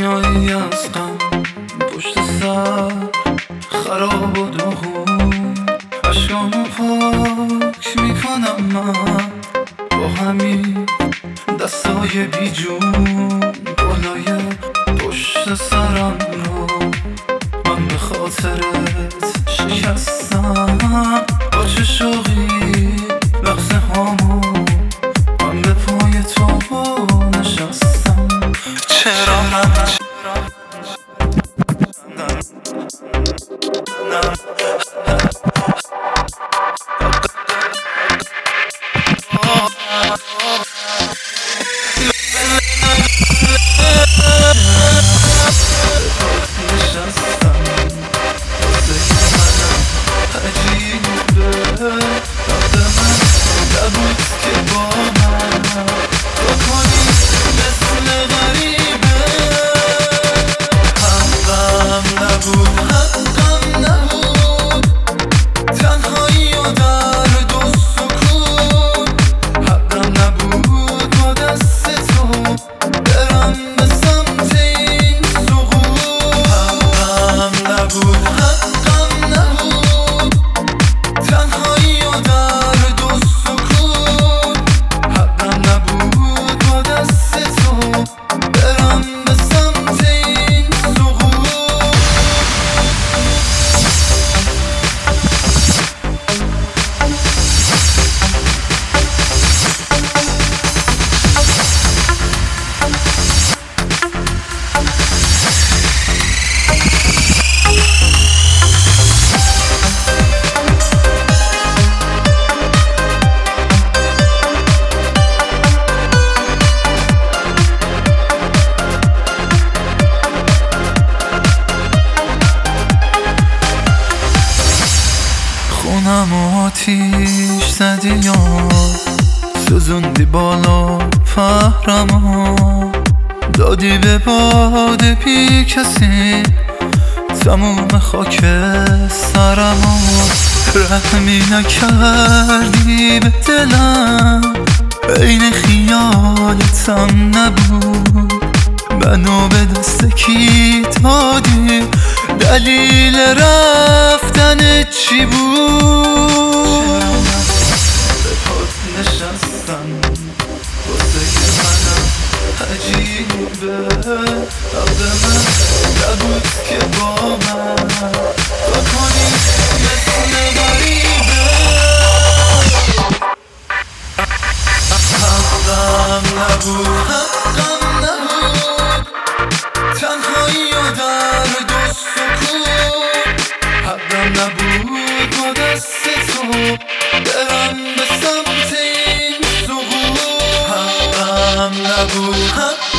دنیایی از غم پشت سر خراب و داغون، عشقامو پاک میکنم من با همین دستای بیجون. بالای پشت سرم رو من به خاطرت شکستم، با چه شوقی لحظه هامو من به پای تو نشستم. چرا من خونم آتیش زدی یا سوزوندی بالا پهرمو، دادی به باد بی کسی تموم خاک سرمو. رحمی نکردی به دلم، عین خیالتم نبود، منو به دست کی دادی؟ دلیل رفتن چی بود؟ به پات نشستم واسه که منم عجیبه، عقل من نبود که با من تو کنی مثل غریبه. حقم نبود تنهایی و درد و سکون، حقم نبود با دست تو برم به سمت این سقوط. حقم نبود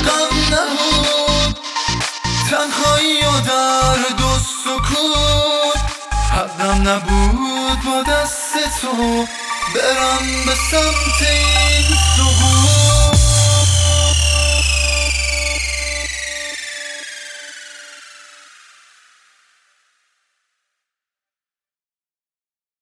تنهایی و درد و سکون، حقم نبود با دست تو برم به سمت این سقوط.